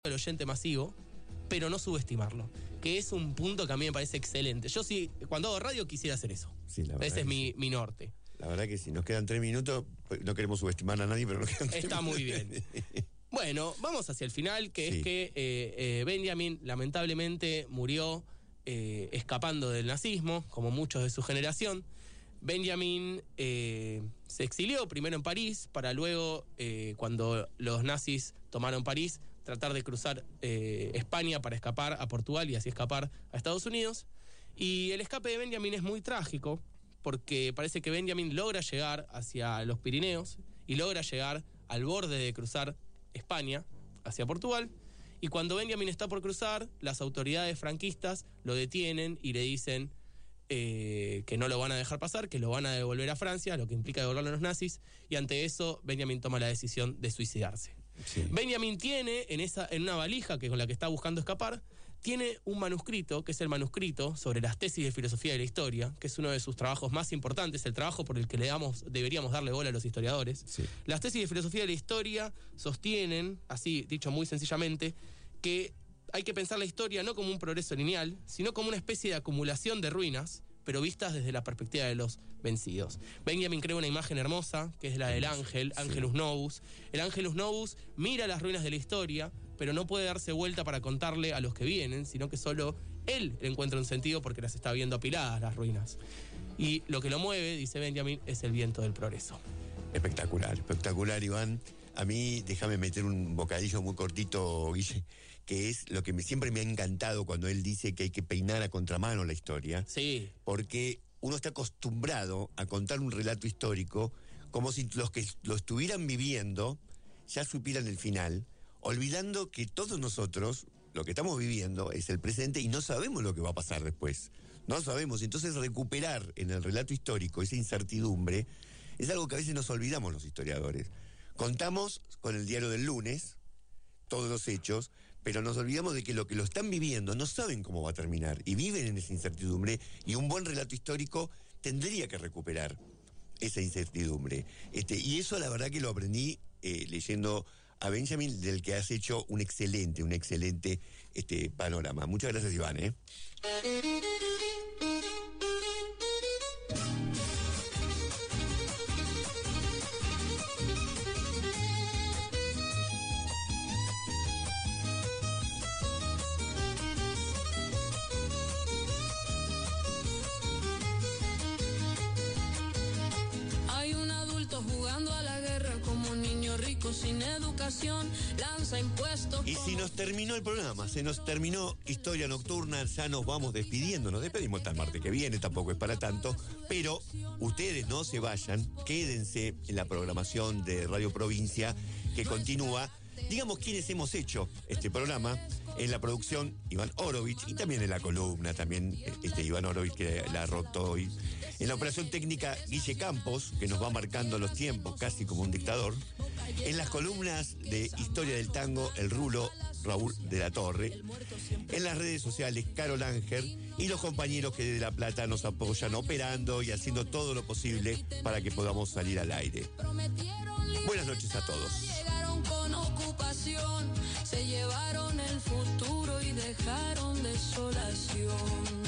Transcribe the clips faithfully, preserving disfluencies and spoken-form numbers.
del oyente masivo, pero no subestimarlo, que es un punto que a mí me parece excelente. Yo sí, cuando hago radio quisiera hacer eso. Sí, la verdad Ese es mi, sí. mi norte. La verdad que sí, nos quedan tres minutos, no queremos subestimar a nadie, pero nos quedan tres Está minutos. muy bien. Bueno, vamos hacia el final, que sí. es que eh, eh, Benjamin lamentablemente murió eh, escapando del nazismo, como muchos de su generación. Benjamin eh, se exilió primero en París, para luego, eh, cuando los nazis tomaron París, tratar de cruzar eh, España para escapar a Portugal y así escapar a Estados Unidos. Y el escape de Benjamin es muy trágico, porque parece que Benjamin logra llegar hacia los Pirineos y logra llegar al borde de cruzar España hacia Portugal. Y cuando Benjamin está por cruzar, las autoridades franquistas lo detienen y le dicen eh, que no lo van a dejar pasar, que lo van a devolver a Francia, lo que implica devolverlo a los nazis, y ante eso Benjamin toma la decisión de suicidarse. Sí. Benjamin tiene en, esa, en una valija que con la que está buscando escapar, tiene un manuscrito, que es el manuscrito sobre las tesis de filosofía de la historia, que es uno de sus trabajos más importantes, el trabajo por el que le damos, deberíamos darle bola a los historiadores. Sí. Las tesis de filosofía de la historia sostienen, así dicho muy sencillamente, que hay que pensar la historia no como un progreso lineal, sino como una especie de acumulación de ruinas, pero vistas desde la perspectiva de los vencidos. Benjamin crea una imagen hermosa, que es la del ángel, Angelus Novus. El Angelus Novus mira las ruinas de la historia, pero no puede darse vuelta para contarle a los que vienen, sino que solo él encuentra un sentido porque las está viendo apiladas las ruinas. Y lo que lo mueve, dice Benjamin, es el viento del progreso. Espectacular, espectacular, Iván. A mí, déjame meter un bocadillo muy cortito, Guille, que es lo que me, siempre me ha encantado cuando él dice que hay que peinar a contramano la historia. Sí. Porque uno está acostumbrado a contar un relato histórico como si los que lo estuvieran viviendo ya supieran el final, olvidando que todos nosotros, lo que estamos viviendo es el presente y no sabemos lo que va a pasar después. No sabemos. Entonces, recuperar en el relato histórico esa incertidumbre es algo que a veces nos olvidamos los historiadores. Contamos con el diario del lunes todos los hechos, pero nos olvidamos de que lo que lo están viviendo no saben cómo va a terminar y viven en esa incertidumbre, y un buen relato histórico tendría que recuperar esa incertidumbre. Este, y eso la verdad que lo aprendí eh, leyendo a Benjamin, del que has hecho un excelente, un excelente este, panorama. Muchas gracias, Iván. ¿eh? Sin educación, lanza impuestos. Y si nos terminó el programa, se nos terminó Historia Nocturna, ya nos vamos despidiendo, nos despedimos hasta el martes que viene, tampoco es para tanto, pero ustedes no se vayan, quédense en la programación de Radio Provincia, que continúa. Digamos quiénes hemos hecho este programa. En la producción, Iván Orovich, y también en la columna, también este Iván Orovich, que la ha roto hoy. En la operación técnica, Guille Campos, que nos va marcando los tiempos casi como un dictador. En las columnas de Historia del Tango, el rulo Raúl de la Torre. En las redes sociales, Carol Ángel, y los compañeros que desde La Plata nos apoyan operando y haciendo todo lo posible para que podamos salir al aire. Buenas noches a todos. Llegaron con ocupación, se llevaron el futuro y dejaron desolación.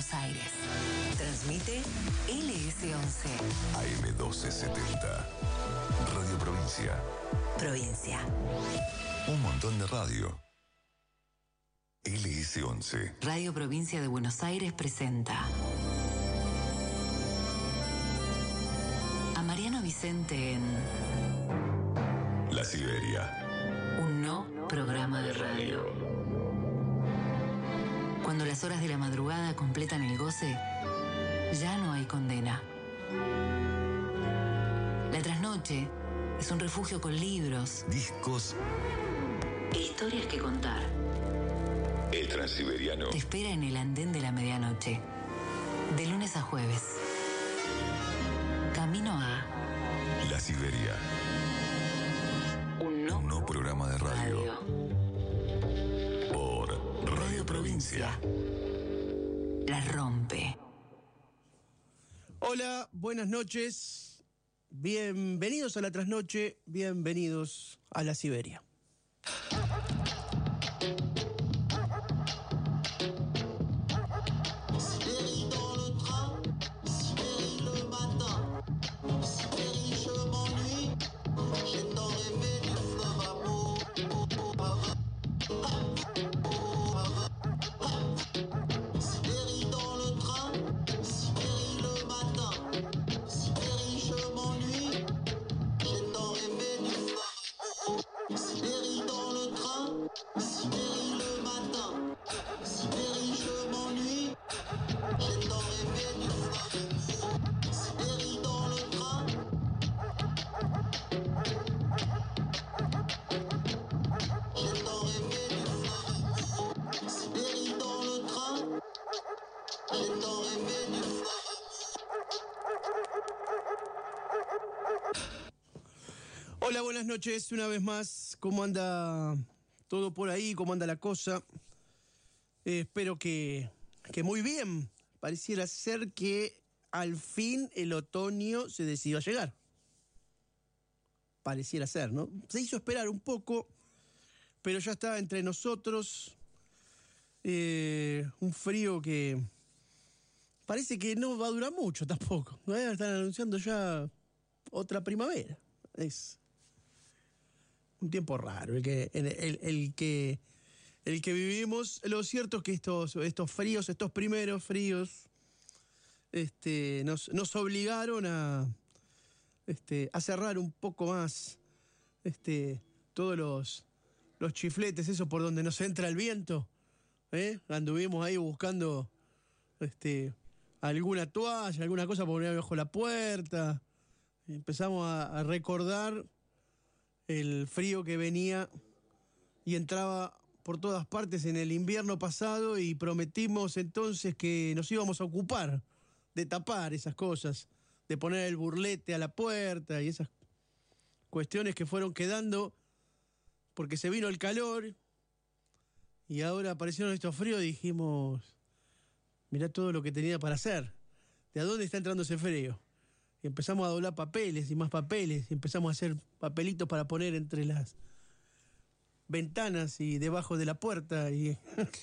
Buenos Aires. Transmite L S once. A M doce setenta. Radio Provincia. Provincia. Un montón de radio. L S once. Radio Provincia de Buenos Aires presenta a Mariano Vicente en La Siberia. un no programa de radio. Cuando las horas de la madrugada completan el goce, ya no hay condena. La trasnoche es un refugio con libros, Discos. e historias que contar. El Transiberiano. Te espera en el andén de la medianoche, de lunes a jueves. Camino a La Siberia. un no, Un no programa de radio. radio. Por Radio Provincia. La rompe. Hola, buenas noches. Bienvenidos a la trasnoche, bienvenidos a la Siberia. Hola, buenas noches, una vez más. ¿Cómo anda todo por ahí? ¿Cómo anda la cosa? Eh, espero que, que muy bien. Pareciera ser que al fin el otoño se decidió a llegar. Pareciera ser, ¿no? Se hizo esperar un poco, pero ya está entre nosotros. Eh, un frío que parece que no va a durar mucho tampoco. ¿No? Están anunciando ya otra primavera. Es un tiempo raro el que, el, el, el que, el que vivimos. Lo cierto es que estos, estos fríos, estos primeros fríos, este, nos, nos obligaron a, este, a cerrar un poco más este, todos los, los chifletes, eso por donde nos entra el viento. ¿eh? Anduvimos ahí buscando este, alguna toalla, alguna cosa para poner bajo la puerta. Empezamos a, a recordar el frío que venía y entraba por todas partes en el invierno pasado, y prometimos entonces que nos íbamos a ocupar de tapar esas cosas, de poner el burlete a la puerta y esas cuestiones que fueron quedando porque se vino el calor y ahora aparecieron estos fríos. Y dijimos, mirá todo lo que tenía para hacer, ¿de a dónde está entrando ese frío? Y empezamos a doblar papeles y más papeles, y empezamos a hacer papelitos para poner entre las ventanas y debajo de la puerta, y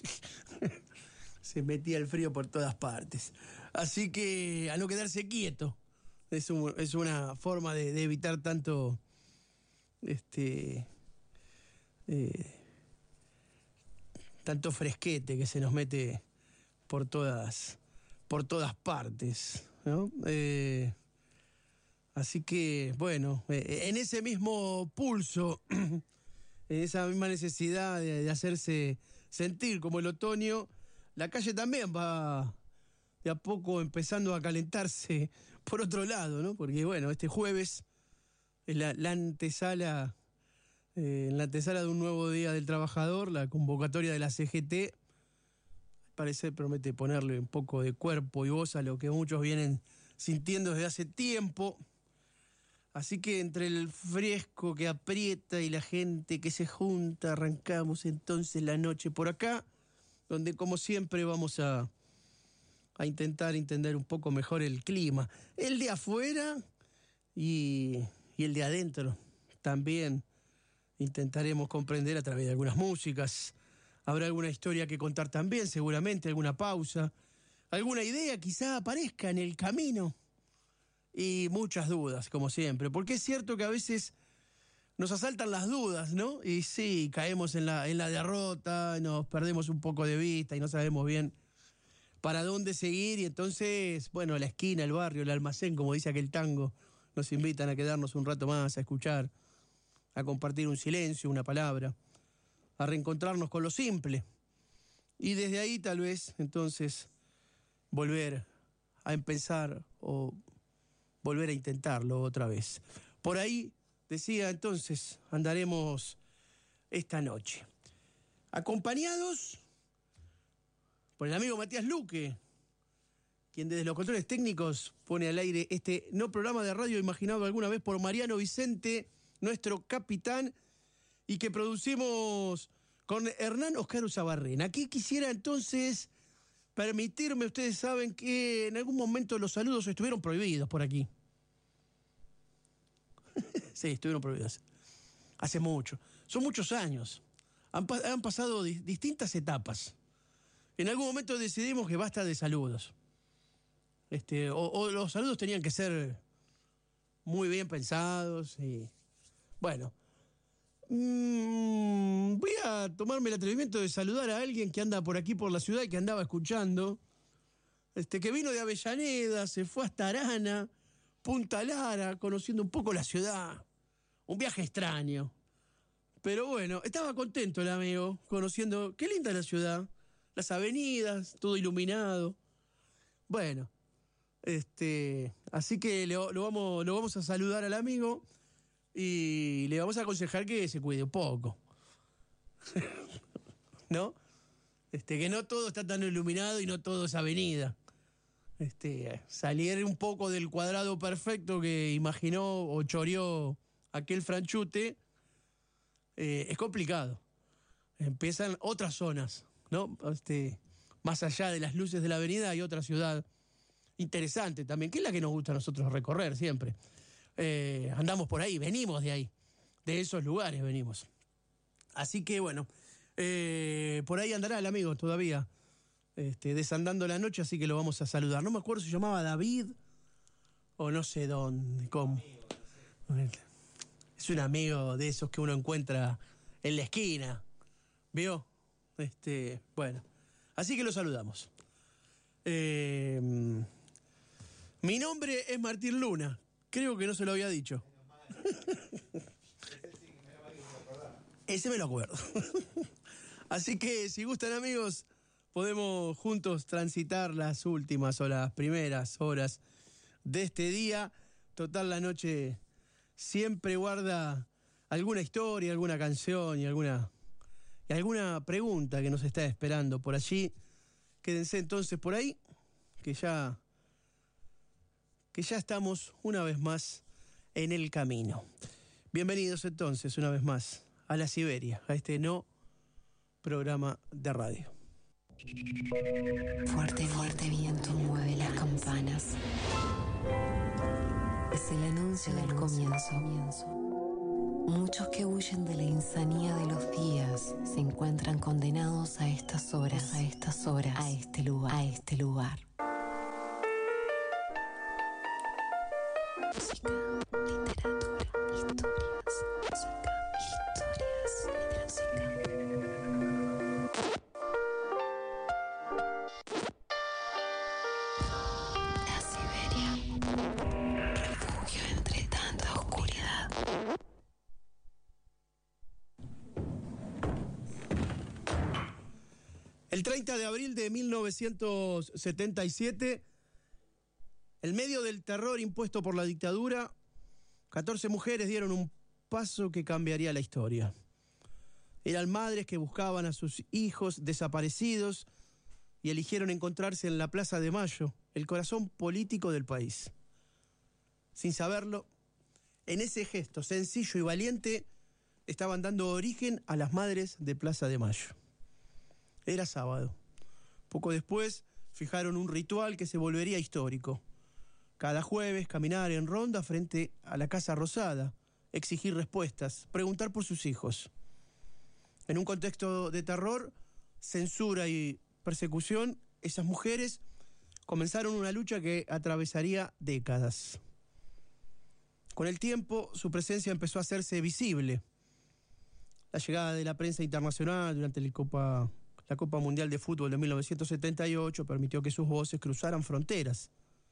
se metía el frío por todas partes. Así que a no quedarse quieto, es, un, es una forma de, de evitar tanto este eh, tanto fresquete que se nos mete por todas por todas partes, ¿no? Eh, Así que, bueno, eh, en ese mismo pulso, en esa misma necesidad de, de hacerse sentir como el otoño, la calle también va de a poco empezando a calentarse por otro lado, ¿no? Porque, bueno, este jueves es la, la antesala, eh, en la antesala de un nuevo Día del Trabajador, la convocatoria de la C G T, al parecer promete ponerle un poco de cuerpo y voz a lo que muchos vienen sintiendo desde hace tiempo. Así que entre el fresco que aprieta y la gente que se junta, arrancamos entonces la noche por acá, donde como siempre vamos a, a intentar entender un poco mejor el clima. El de afuera y, y el de adentro también intentaremos comprender a través de algunas músicas. Habrá alguna historia que contar también, seguramente, alguna pausa, alguna idea quizá aparezca en el camino. Y muchas dudas, como siempre. Porque es cierto que a veces nos asaltan las dudas, ¿no? Y sí, caemos en la, en la derrota, nos perdemos un poco de vista y no sabemos bien para dónde seguir. Y entonces, bueno, la esquina, el barrio, el almacén, como dice aquel tango, nos invitan a quedarnos un rato más, a escuchar, a compartir un silencio, una palabra, a reencontrarnos con lo simple. Y desde ahí tal vez, entonces, volver a empezar o volver a intentarlo otra vez. Por ahí, decía entonces, andaremos esta noche. Acompañados por el amigo Matías Luque, quien desde los controles técnicos pone al aire este no programa de radio imaginado alguna vez por Mariano Vicente, nuestro capitán, y que producimos con Hernán Oscar Usabarren. Aquí quisiera entonces permitirme, ustedes saben que en algún momento los saludos estuvieron prohibidos por aquí. Sí, estuvieron prohibidos. Hace mucho. Son muchos años. Han, pa- han pasado di- distintas etapas. En algún momento decidimos que basta de saludos. Este, o, o los saludos tenían que ser muy bien pensados y... Bueno. Mm, voy a tomarme el atrevimiento de saludar a alguien que anda por aquí por la ciudad y que andaba escuchando. Este, que vino de Avellaneda, se fue hasta Arana, Punta Lara, conociendo un poco la ciudad. Un viaje extraño. Pero bueno, estaba contento el amigo, conociendo... Qué linda la ciudad. Las avenidas, todo iluminado. Bueno, este, así que le, lo, vamos, lo vamos a saludar al amigo y le vamos a aconsejar que se cuide un poco. ¿No? Este, que no todo está tan iluminado y no todo es avenida. Este, salir un poco del cuadrado perfecto que imaginó o choreó aquel franchute eh, es complicado. Empiezan otras zonas, ¿no? Este, más allá de las luces de la avenida hay otra ciudad interesante también, que es la que nos gusta a nosotros recorrer siempre. Eh, andamos por ahí, venimos de ahí, de esos lugares venimos. Así que bueno, eh, por ahí andará el amigo todavía, este, desandando la noche, así que lo vamos a saludar. No me acuerdo si se llamaba David o no sé dónde, cómo. Es un amigo de esos que uno encuentra en la esquina, ¿vio? Este, bueno, así que lo saludamos. Eh, mi nombre es Martín Luna. Creo que no se lo había dicho. Ese me lo acuerdo. Así que si gustan, amigos, podemos juntos transitar las últimas o las primeras horas de este día. Total, la noche siempre guarda alguna historia, alguna canción y alguna, y alguna pregunta que nos está esperando por allí. Quédense entonces por ahí, que ya, que ya estamos una vez más en el camino. Bienvenidos entonces una vez más a la Siberia, a este no programa de radio. Fuerte, fuerte viento mueve las campanas. Es el anuncio del comienzo. Muchos que huyen de la insanía de los días se encuentran condenados a estas horas, a estas horas, a este lugar, a este lugar. Música, literatura, historias, música, historias, música. La Siberia, refugio entre tanta oscuridad. El treinta de abril de mil novecientos setenta y siete, en medio del terror impuesto por la dictadura, catorce mujeres dieron un paso que cambiaría la historia. Eran madres que buscaban a sus hijos desaparecidos y eligieron encontrarse en la Plaza de Mayo, el corazón político del país. Sin saberlo, en ese gesto sencillo y valiente estaban dando origen a las madres de Plaza de Mayo. Era sábado. Poco después fijaron un ritual que se volvería histórico. Cada jueves caminar en ronda frente a la Casa Rosada, exigir respuestas, preguntar por sus hijos. En un contexto de terror, censura y persecución, esas mujeres comenzaron una lucha que atravesaría décadas. Con el tiempo, su presencia empezó a hacerse visible. La llegada de la prensa internacional durante el Copa, la Copa Mundial de Fútbol de mil novecientos setenta y ocho permitió que sus voces cruzaran fronteras.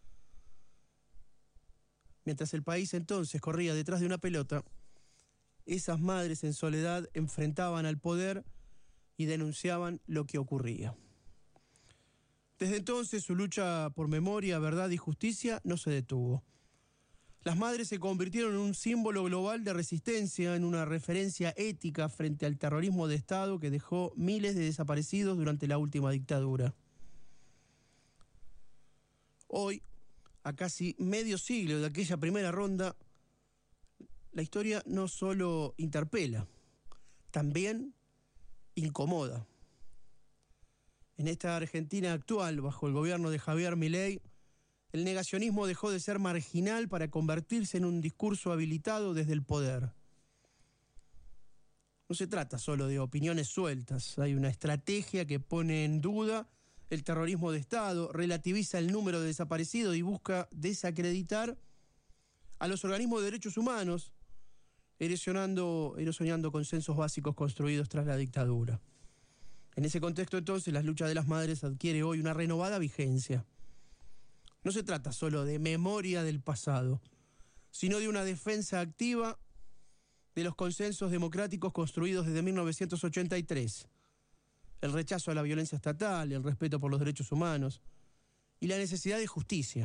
Mientras el país entonces corría detrás de una pelota, esas madres en soledad enfrentaban al poder y denunciaban lo que ocurría. Desde entonces su lucha por memoria, verdad y justicia no se detuvo. Las madres se convirtieron en un símbolo global de resistencia, en una referencia ética frente al terrorismo de Estado que dejó miles de desaparecidos durante la última dictadura. Hoy, a casi medio siglo de aquella primera ronda, la historia no solo interpela, también incomoda. En esta Argentina actual, bajo el gobierno de Javier Milei, el negacionismo dejó de ser marginal para convertirse en un discurso habilitado desde el poder. No se trata solo de opiniones sueltas, hay una estrategia que pone en duda el terrorismo de Estado, relativiza el número de desaparecidos y busca desacreditar a los organismos de derechos humanos, erosionando, erosionando consensos básicos construidos tras la dictadura. En ese contexto, entonces, la lucha de las madres adquiere hoy una renovada vigencia. No se trata solo de memoria del pasado, sino de una defensa activa de los consensos democráticos construidos desde mil novecientos ochenta y tres. El rechazo a la violencia estatal, el respeto por los derechos humanos y la necesidad de justicia.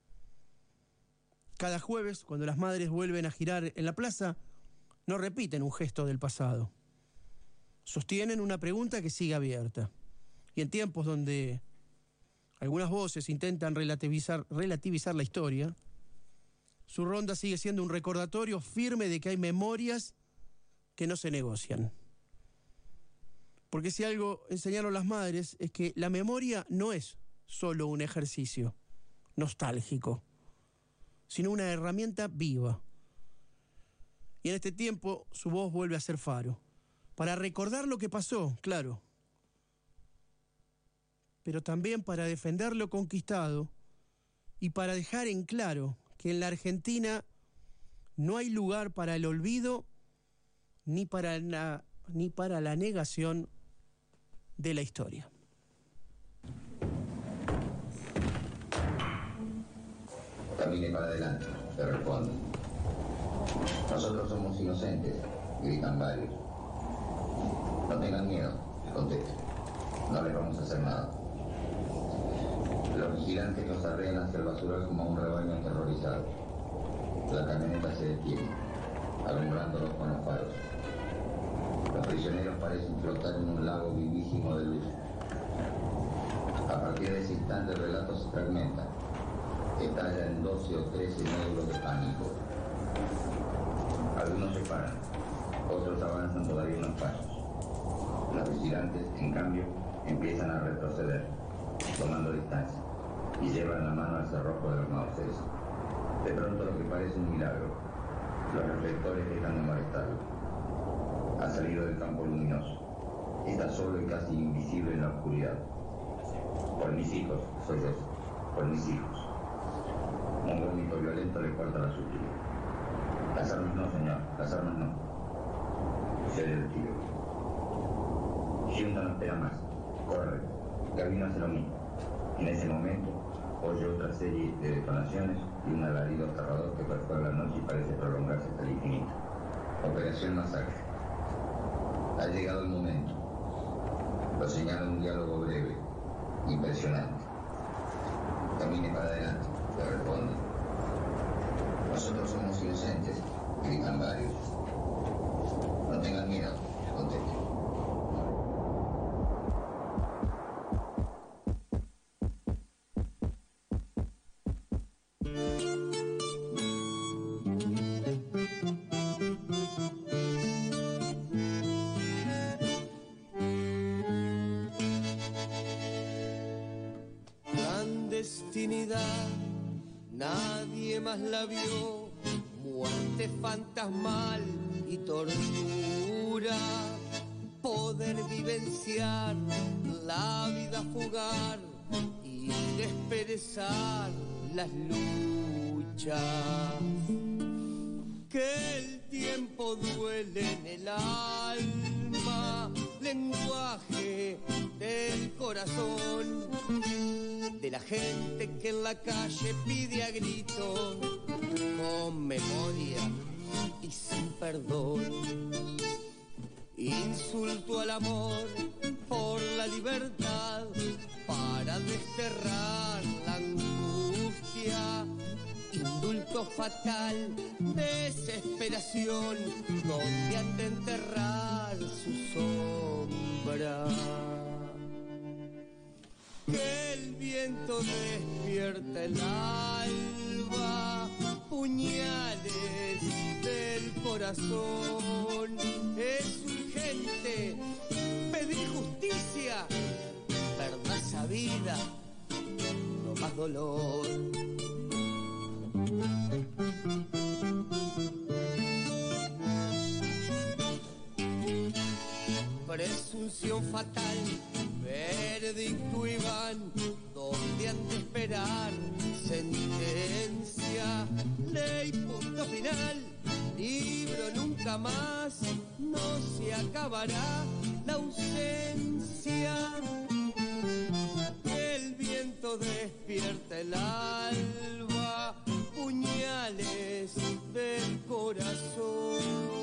Cada jueves, cuando las madres vuelven a girar en la plaza, no repiten un gesto del pasado. Sostienen una pregunta que sigue abierta. Y en tiempos donde algunas voces intentan relativizar, relativizar la historia, su ronda sigue siendo un recordatorio firme de que hay memorias que no se negocian. Porque si algo enseñaron las madres es que la memoria no es solo un ejercicio nostálgico, sino una herramienta viva. Y en este tiempo su voz vuelve a ser faro, para recordar lo que pasó, claro, pero también para defender lo conquistado y para dejar en claro que en la Argentina no hay lugar para el olvido ni para la, ni para la negación de la historia. Camine para adelante, te respondo. Nosotros somos inocentes, gritan varios. No tengan miedo, les contesto. No les vamos a hacer nada. Los vigilantes nos arrean hacia el basural como un rebaño aterrorizado. La camioneta se detiene, alumbrándolos con los faros. Los prisioneros parecen flotar en un lago vivísimo de luz. A partir de ese instante el relato se fragmenta. Estalla en doce o trece módulos de pánico. Algunos se paran, otros avanzan todavía unos pasos. Los vigilantes, en cambio, empiezan a retroceder, tomando distancia, y llevan la mano al cerrojo de los mauseres. De pronto lo que parece un milagro, los reflectores dejan de molestarlo. Ha salido del campo luminoso. Está solo y casi invisible en la oscuridad. Por mis hijos, soy yo, por mis hijos. Un vómito violento le corta la súplica. Las armas no, señor, las armas no. Se el tiro. Giunta no espera más. Corre. Gavino hace lo mismo. En ese momento, oye otra serie de detonaciones y un alarido aterrador que perfora la noche y parece prolongarse hasta el infinito. Operación Masacre. Ha llegado el momento. Lo señala un diálogo breve, impresionante. Camine para adelante, le responde. Nosotros somos inocentes, gritan varios. No tengan miedo, les contesto. Clandestinidad, nadie más la vio, muerte fantasmal y tortura, poder vivenciar la vida fugar y y desperezar las luchas. Que el tiempo duele en el alma, lenguaje del corazón, de la gente que en la calle pide a gritos, con memoria y sin perdón. Insulto al amor por la libertad, para desterrar la angustia. Indulto fatal, desesperación, donde han de enterrar su sombra. Que el viento despierta el alba, puñales del corazón. Es urgente pedir justicia, verdad sabida, no más dolor. Presunción fatal, veredicto y van, donde han de esperar sentencia. Ley, punto final, libro nunca más, no se acabará la ausencia. El viento despierta el alba, puñales del corazón.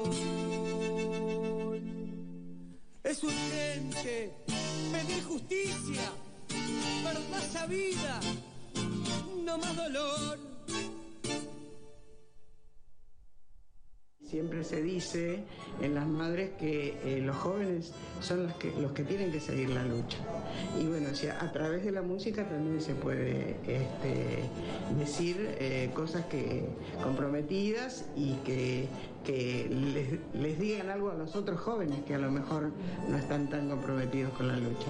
Es urgente pedir justicia, verdad sabida, no más dolor. Siempre se dice en las madres que eh, los jóvenes son los que, los que tienen que seguir la lucha. Y bueno, o sea, a través de la música también se puede este, decir eh, cosas que comprometidas y que, que les, les digan algo a los otros jóvenes que a lo mejor no están tan comprometidos con la lucha.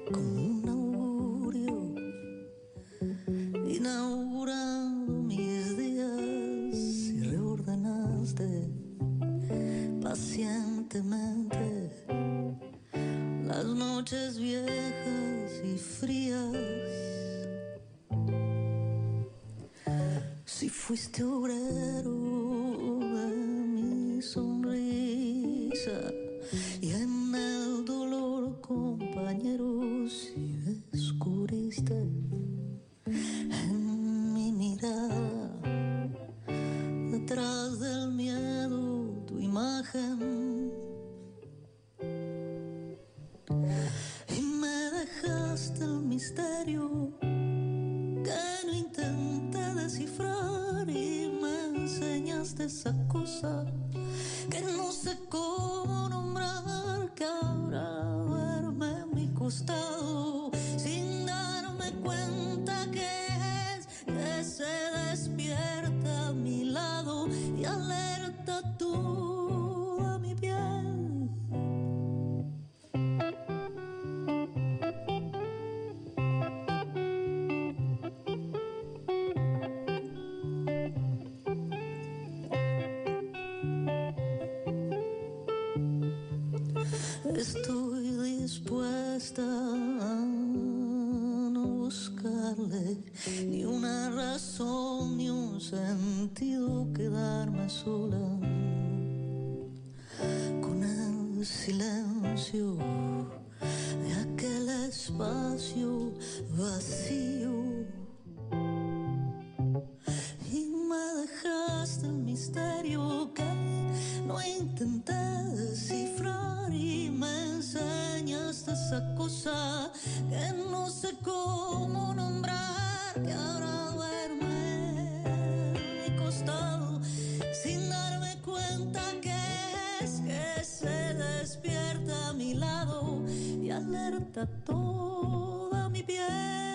como un augurio, inaugurando mis días y reordenaste pacientemente las noches viejas y frías. Si fuiste obrero de mi sonrisa y en el dolor compañero, si descubriste en mi mirada detrás del miedo tu imagen y me dejaste el misterio que no intenté descifrar y me enseñaste esa cosa que no sé cómo nombrar, que ahora duerme a mi costado sin darme cuenta que es que se despierta a mi lado y alerta toda mi piel. Estoy dispuesta a no buscarle ni una razón ni un sentido, quedarme sola con el silencio de aquel espacio vacío. Y me dejaste el misterio que no intenté descifrar y me enseñaste esa cosa que no sé cómo nombrar, que ahora duerme a mi costado sin darme cuenta que es que se despierta a mi lado y alerta toda mi piel.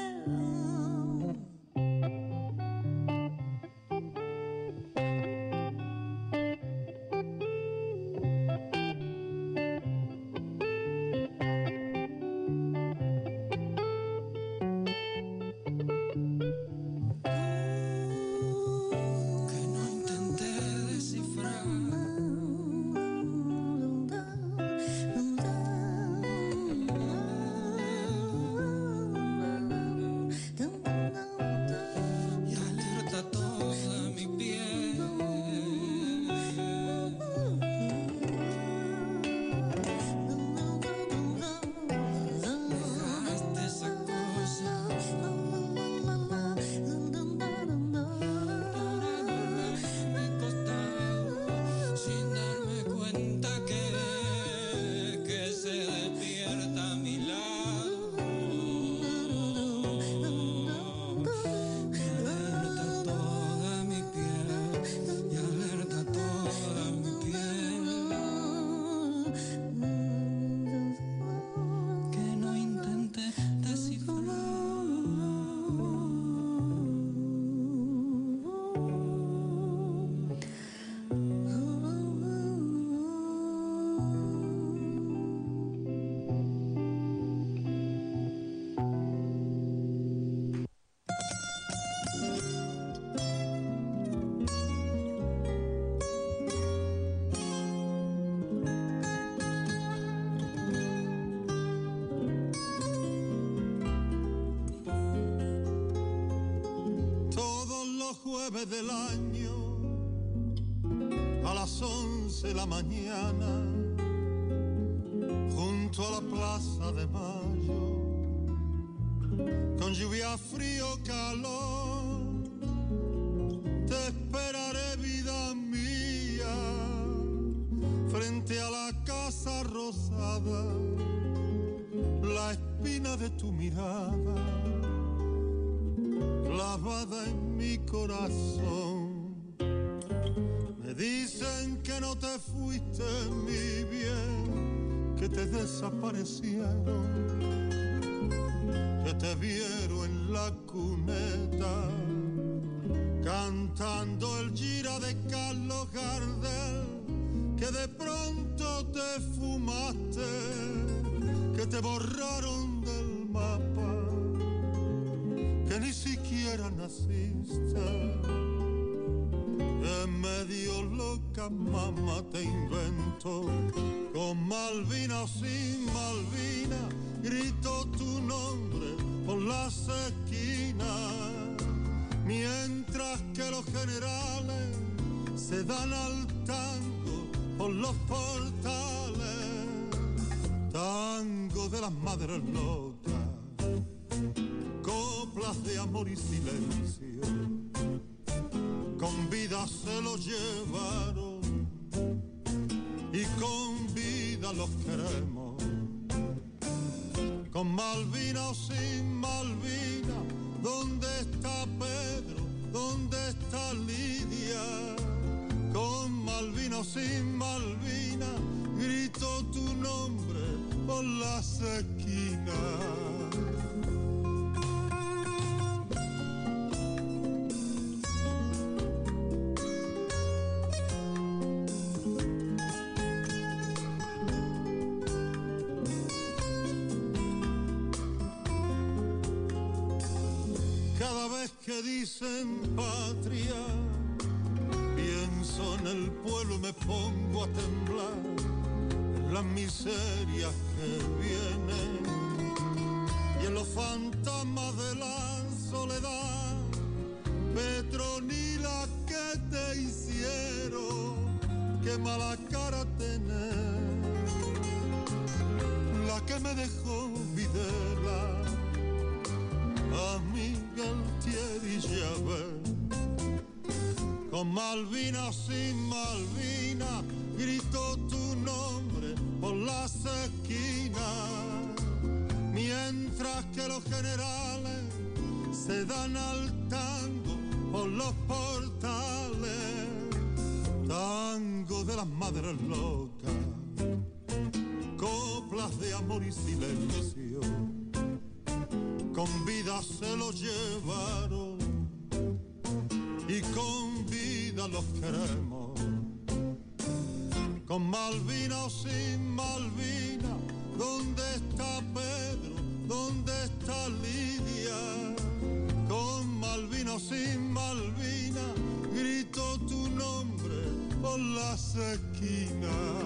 jueves del año a las once de la mañana junto a la plaza de Mayo con lluvia, frío, calor te esperaré, vida mía, frente a la casa rosada, la espina de tu mirada clavada en mi corazón. Me dicen que no te fuiste, mi bien, que te desaparecieron, que te vieron en la cuneta cantando el gira de Carlos Gardel, que de pronto te fumaste, que te borraron del mapa, que ni siquiera naciste. Que medio loca mamá te inventó, con Malvina o sin Malvina, grito tu nombre por las esquinas, mientras que los generales se dan al tango por los portales, tango de las madres locas, coplas de amor y silencio, con vida se los llevaron y con vida los queremos. Con Malvina o sin Malvina, ¿dónde está Pedro? ¿Dónde está Lidia? Con Malvina o sin Malvina, grito tu nombre por las esquinas. Que dicen patria, pienso en el pueblo y me pongo a temblar, en las miserias que vienen y en los fantasmas de la soledad. Petronila, ¿qué te hicieron? Qué mala cara tenés, la que me dejó Videla, a Miguel Thierry Javert. Con Malvina o sin Malvina, grito tu nombre por las esquinas, mientras que los generales se dan al tango por los portales, tango de las madres locas, coplas de amor y silencio, con vida se los llevaron y con vida los queremos. Con Malvina o sin Malvina, ¿dónde está Pedro? ¿Dónde está Lidia? Con Malvina o sin Malvina, grito tu nombre por las esquinas.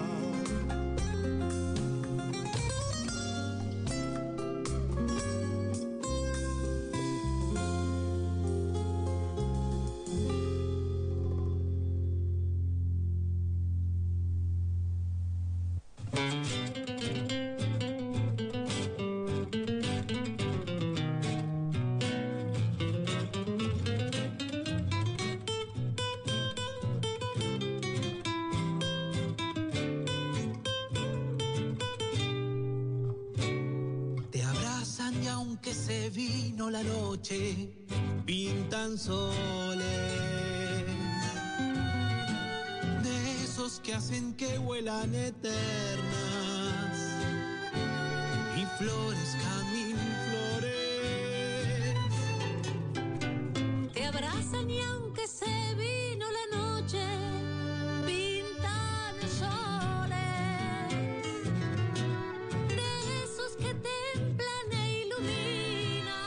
La noche pintan soles de esos que hacen que huelan eternas y flores, camín, flores. Te abrazan y aunque se vino la noche pintan soles de esos que templan e iluminan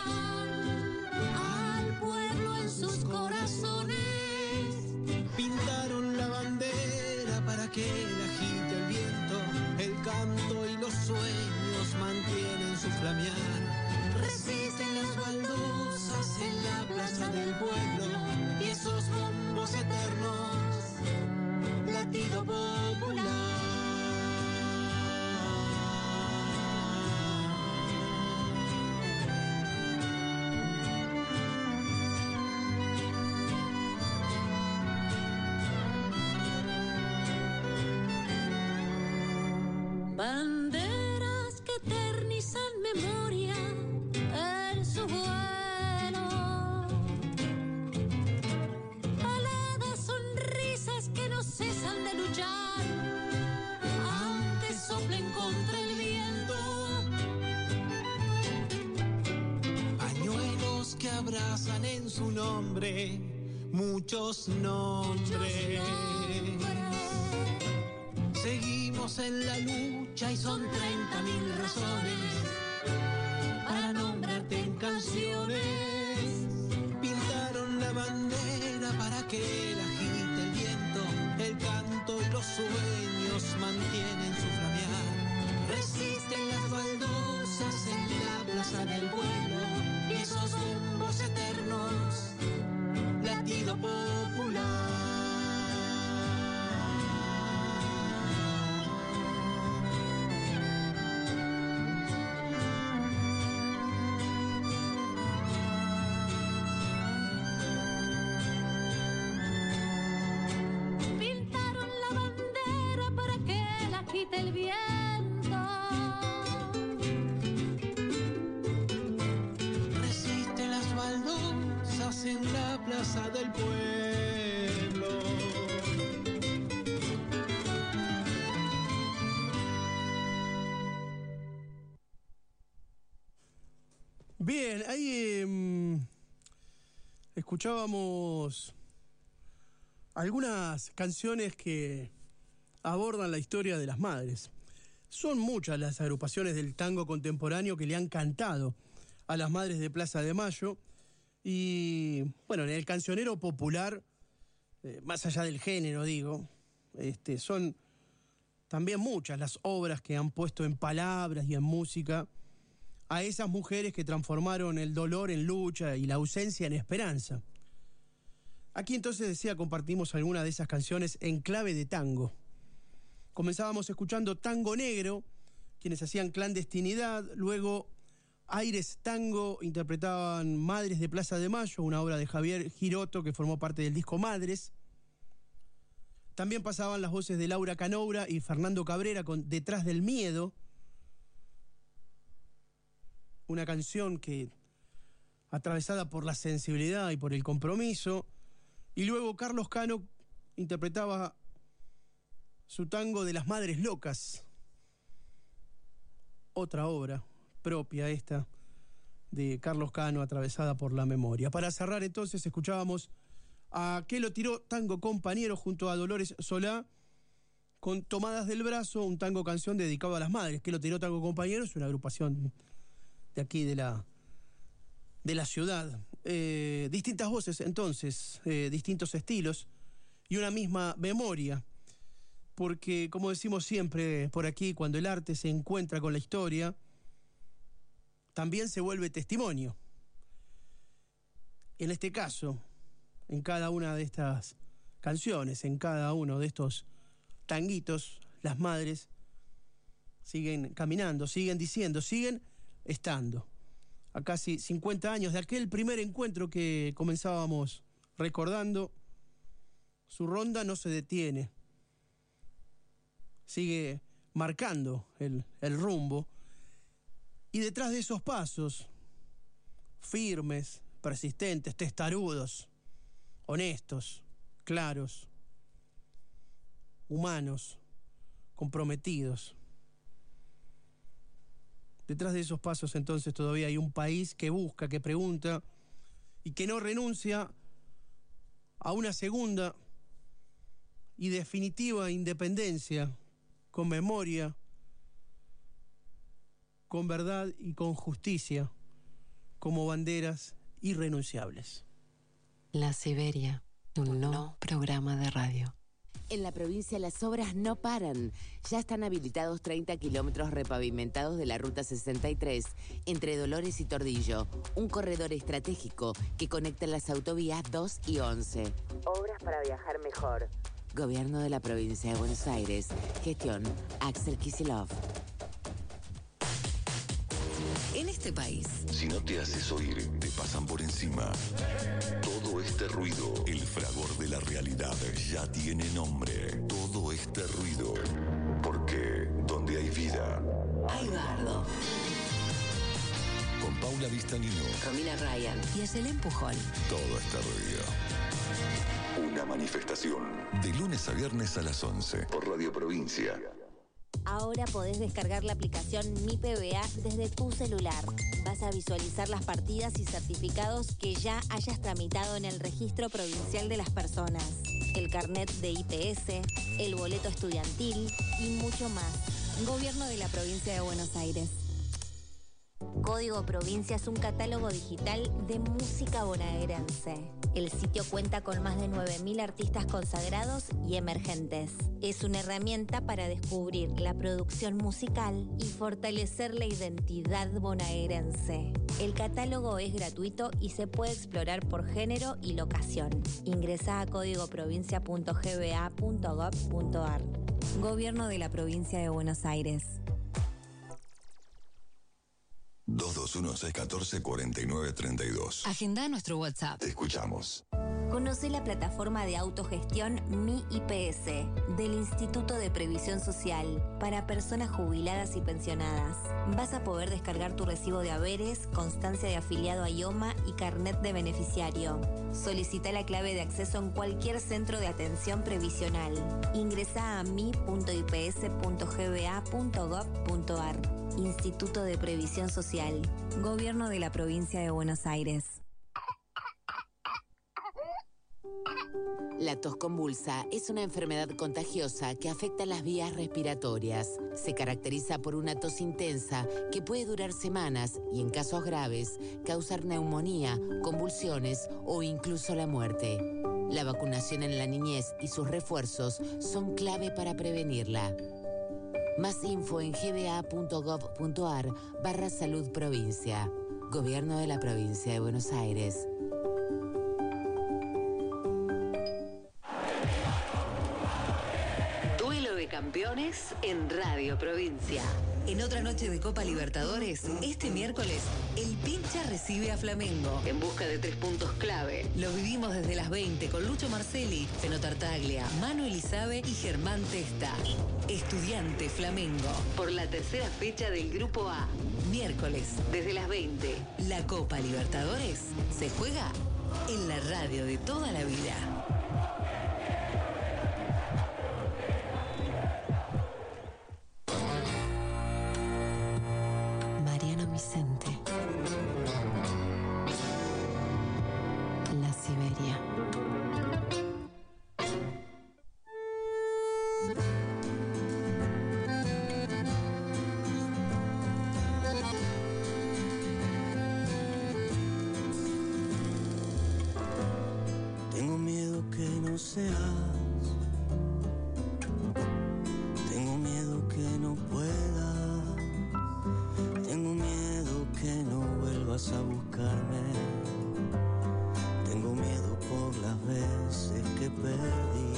sus corazones. Pintaron la bandera para que la agite el viento, el canto y los sueños mantienen su flamear. Resisten las baldosas en la plaza del pueblo y esos bombos eternos, latido popular. Banderas que eternizan memoria en su vuelo, aladas sonrisas que no cesan de luchar, aunque soplen contra el viento. Pañuelos que abrazan en su nombre muchos nombres. Seguimos en la lucha y son treinta mil razones para no canten canciones. Pintaron la bandera para que la agite el viento, el canto y los sueños mantienen su flamear. Resisten las baldosas en la plaza del vuelo y esos bombos eternos, latido popular. El viento resiste las baldosas en la plaza del pueblo. Bien, ahí eh, escuchábamos algunas canciones que abordan la historia de las madres. Son muchas las agrupaciones del tango contemporáneo que le han cantado a las madres de Plaza de Mayo. Y bueno, en el cancionero popular, eh, más allá del género, digo, este, son también muchas las obras que han puesto en palabras y en música a esas mujeres que transformaron el dolor en lucha y la ausencia en esperanza. Aquí entonces decía, compartimos algunas de esas canciones en clave de tango. Comenzábamos escuchando Tango Negro, quienes hacían Clandestinidad, luego Aires Tango interpretaban Madres de Plaza de Mayo, una obra de Javier Giroto que formó parte del disco Madres. También pasaban las voces de Laura Canoura y Fernando Cabrera con Detrás del Miedo, una canción que atravesada por la sensibilidad y por el compromiso. Y luego Carlos Cano interpretaba su tango de las Madres Locas, otra obra propia esta de Carlos Cano, atravesada por la memoria. Para cerrar entonces escuchábamos a Que lo tiró Tango Compañero junto a Dolores Solá con Tomadas del Brazo, un tango canción dedicado a las madres. Que lo tiró Tango Compañero es una agrupación de aquí de la, de la ciudad. Eh, distintas voces entonces, eh, distintos estilos y una misma memoria. Porque, como decimos siempre por aquí, cuando el arte se encuentra con la historia, también se vuelve testimonio. En este caso, en cada una de estas canciones, en cada uno de estos tanguitos, las madres siguen caminando, siguen diciendo, siguen estando. A casi cincuenta años de aquel primer encuentro que comenzábamos recordando, su ronda no se detiene. Sigue marcando el, el rumbo. Y detrás de esos pasos, firmes, persistentes, testarudos, honestos, claros, humanos, comprometidos. Detrás de esos pasos entonces todavía hay un país que busca, que pregunta y que no renuncia a una segunda y definitiva independencia con memoria, con verdad y con justicia como banderas irrenunciables. La Siberia, un no programa de radio. En la provincia las obras no paran. Ya están habilitados treinta kilómetros repavimentados de la Ruta sesenta y tres entre Dolores y Tordillo, un corredor estratégico que conecta las autovías dos y once. Obras para viajar mejor. Gobierno de la provincia de Buenos Aires. Gestión Axel Kicillof. En este país, si no te haces oír, te pasan por encima. Todo este ruido, el fragor de la realidad, ya tiene nombre. Todo este ruido, porque donde hay vida, hay bardo. Con Paula Vistanino, Romina Ryan y Eselén Pujol. Todo este ruido. Una manifestación. De lunes a viernes a las once. Por Radio Provincia. Ahora podés descargar la aplicación Mi P B A desde tu celular. Vas a visualizar las partidas y certificados que ya hayas tramitado en el Registro Provincial de las Personas, el carnet de I P S, el boleto estudiantil y mucho más. Gobierno de la Provincia de Buenos Aires. Código Provincia es un catálogo digital de música bonaerense. El sitio cuenta con más de nueve mil artistas consagrados y emergentes. Es una herramienta para descubrir la producción musical y fortalecer la identidad bonaerense. El catálogo es gratuito y se puede explorar por género y locación. Ingresá a código provincia punto g b a punto gov punto a r. Gobierno de la Provincia de Buenos Aires. dos dos uno, seis uno cuatro, cuatro nueve tres dos. Agenda nuestro WhatsApp. Te escuchamos. Conoce la plataforma de autogestión Mi I P S del Instituto de Previsión Social para personas jubiladas y pensionadas. Vas a poder descargar tu recibo de haberes, constancia de afiliado a IOMA y carnet de beneficiario. Solicita la clave de acceso en cualquier centro de atención previsional. Ingresa a mi punto i p s punto g b a punto gov punto a r. Instituto de Previsión Social. Gobierno de la Provincia de Buenos Aires. La tos convulsa es una enfermedad contagiosa que afecta las vías respiratorias. Se caracteriza por una tos intensa que puede durar semanas y, en casos graves, causar neumonía, convulsiones o incluso la muerte. La vacunación en la niñez y sus refuerzos son clave para prevenirla. Más info en g b a punto gov punto a r barra salud provincia. Gobierno de la Provincia de Buenos Aires. Duelo de campeones en Radio Provincia. En otra noche de Copa Libertadores, este miércoles, el Pincha recibe a Flamengo en busca de tres puntos clave. Lo vivimos desde las veinte con Lucho Marcelli, Feno Tartaglia, Manu Elizabe y Germán Testa. Estudiante Flamengo, por la tercera fecha del Grupo A. Miércoles, desde las veinte. La Copa Libertadores se juega en la radio de toda la vida. Mariano Vicente. La Siberia. Tengo miedo que no seas, tengo miedo que no pueda, tengo miedo que no vuelvas a buscarme, tengo miedo por las veces que perdí.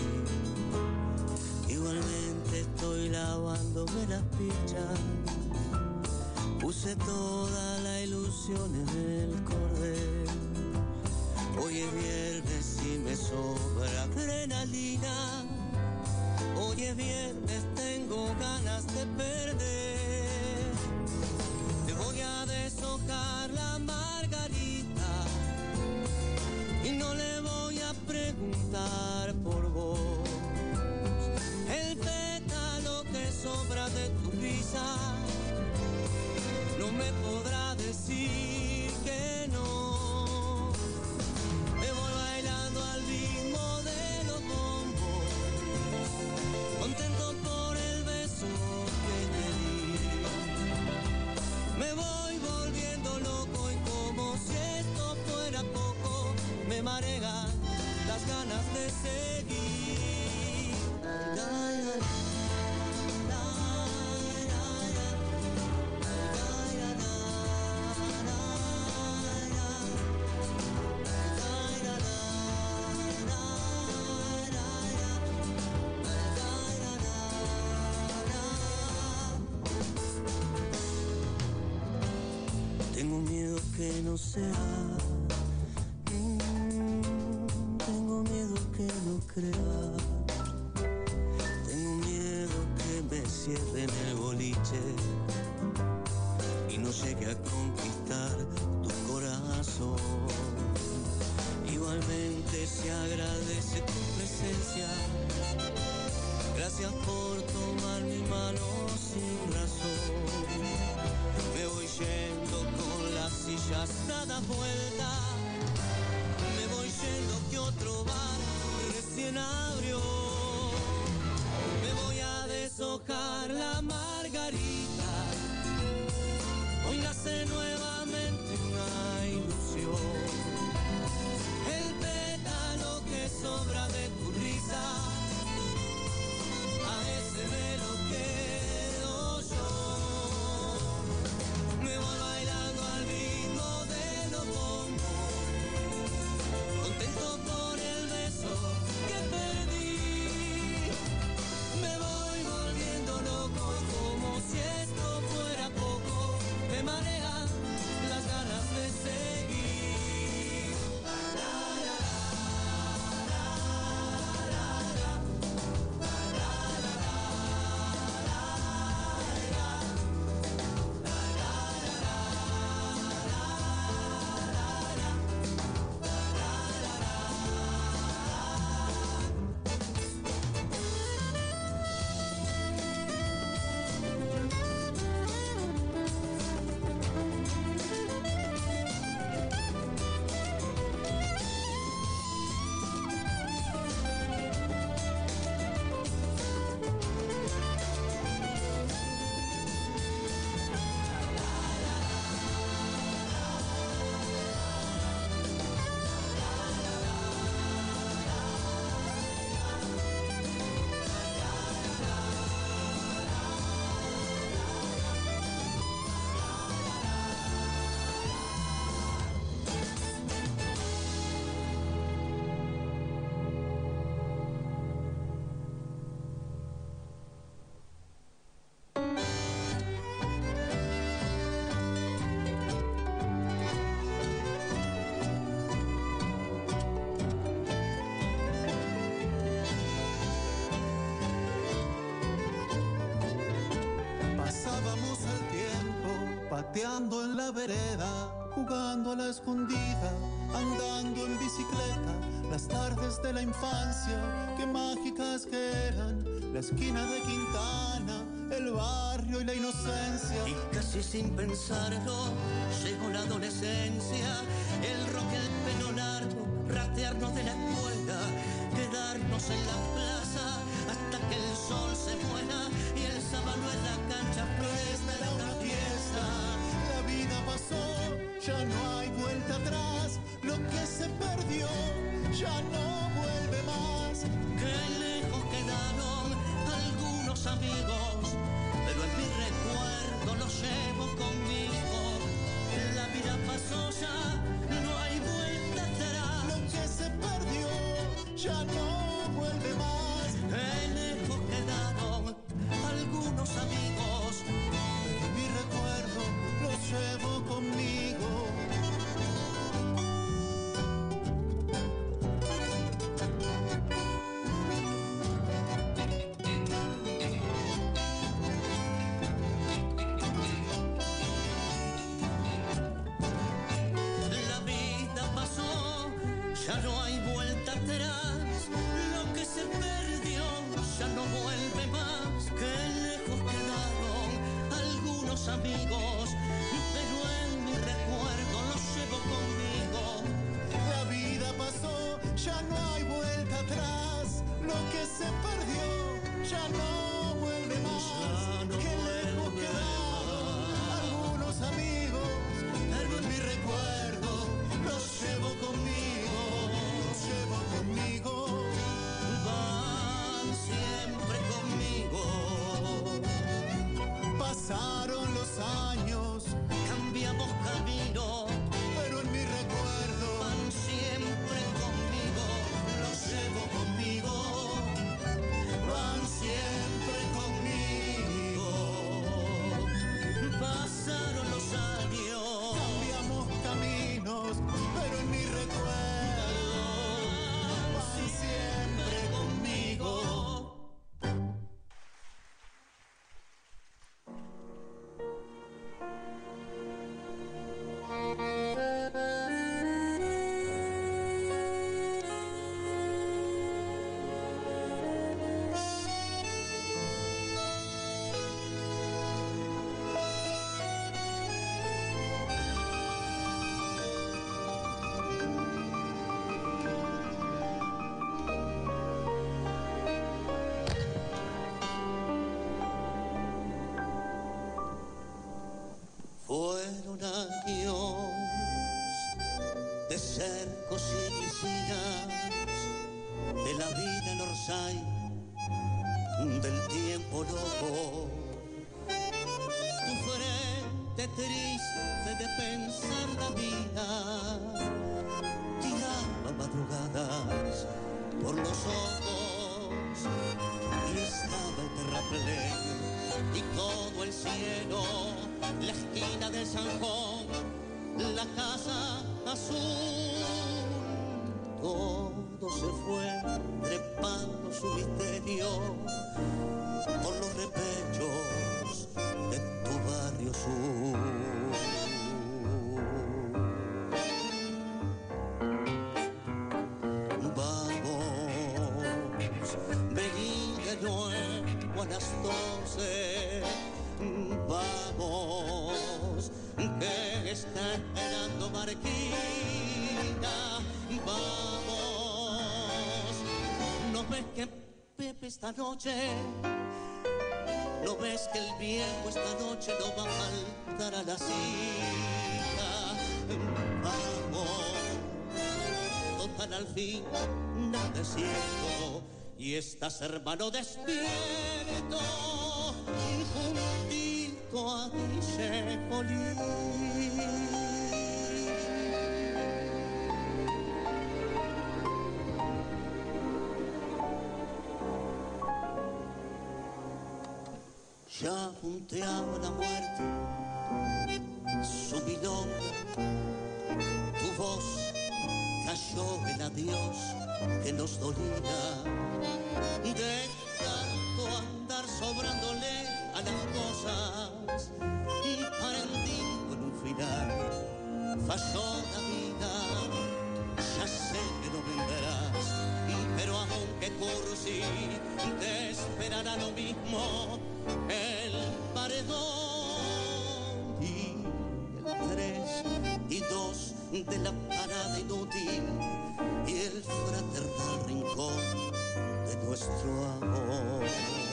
Igualmente estoy lavándome las pichas, puse toda la ilusión en el cordel. Hoy es viernes y me sobra adrenalina. Hoy es viernes, tengo ganas de perder. Te voy a deshojar la margarita y no le voy a preguntar por vos. El pétalo que sobra de tu risa no me podrá decir que no. Contento por el beso que te di. Me voy volviendo loco y como si esto fuera poco, me marean las ganas de seguir. La, la, la. Tengo miedo que no sea, mm, tengo miedo que no crea, tengo miedo que me cierren el boliche y no llegue a conquistar tu corazón. Igualmente se agradece tu presencia, gracias por tomar mi mano sin razón. Me voy yendo con las sillas dadas vuelta, me voy yendo que otro bar recién abrió. Me voy a deshojar la margarita, hoy nace nueva. gateando en la vereda, jugando a la escondida, andando en bicicleta, las tardes de la infancia, qué mágicas que eran, la esquina de Quintana, el barrio y la inocencia. Y casi sin pensarlo, llegó la adolescencia, el rock, el pelo largo, ratearnos de la escuela, quedarnos en la plaza hasta que el sol se muera y el sábado en la cancha presta era una fiesta. La vida pasó, ya no hay vuelta atrás, lo que se perdió ya no vuelve más. Qué lejos quedaron algunos amigos, pero en mi recuerdo los llevo conmigo. La vida pasó ya, no hay vuelta atrás. Lo que se perdió ya no vuelve más. Qué lejos quedaron algunos amigos, pero en mi recuerdo los llevo conmigo. ya no hay vuelta atrás, lo que se perdió ya no vuelve más. Qué lejos quedaron algunos amigos, pero en mi recuerdo los llevo conmigo. La vida pasó, ya no hay vuelta atrás, lo que se perdió ya no vuelve más. No Qué lejos quedaron algunos amigos, pero en mi recuerdo los llevo conmigo, los llevo conmigo. Van siempre conmigo. Pasaron los años, cambiamos camino, pero en mi recuerdo van siempre conmigo, los llevo conmigo. Van siempre conmigo. Pasaron los años, cambiamos caminos, pero en mi recuerdo van siempre conmigo. Fueron años de cercos y piscinas, de la vida en Orsay, del tiempo loco. Tu frente triste de pensar la vida tiraba madrugadas por los ojos y estaba el terraplén y todo el cielo, la esquina del Sanjón, la casa azul. Todo se fue trepando su misterio por los repechos de tu barrio sur. Vamos, vení de nuevo a las doce. Vamos, que está esperando Marquina. Vamos, ¿no ves que Pepe esta noche? ¿No ves que el viejo esta noche no va a faltar a la cita? Vamos, total al fin nada es cierto y estás hermano despierto juntito a Guille Polín. Ya punteaba la muerte su milonga, tu voz cayó el adiós que nos dolía de tanto andar sobrándole a las cosas para en final. Pasó la vida, ya sé que no vendrás, pero aunque cursi, te esperará lo mismo el paredón. Y el tres y dos de la parada inútil y el fraternal rincón de nuestro amor.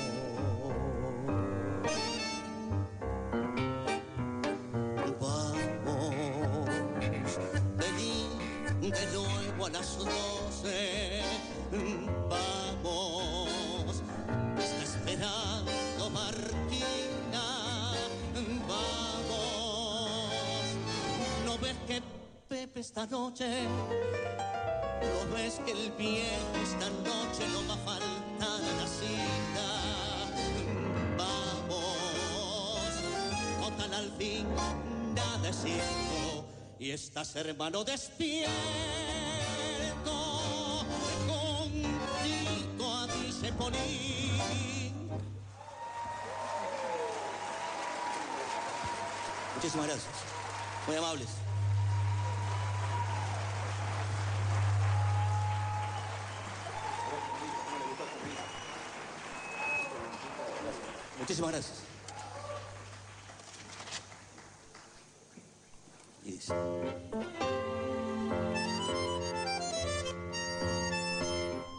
De nuevo a las doce, vamos, está esperando Martina, vamos. ¿No ves que Pepe esta noche? ¿No ves que el viejo esta noche no va a faltar a la cita? Vamos, total al fin, nada es cierto. Y estás, hermano, despierto, contigo a ti se poní. Muchísimas gracias, muy amables. Muchísimas gracias. Y dice...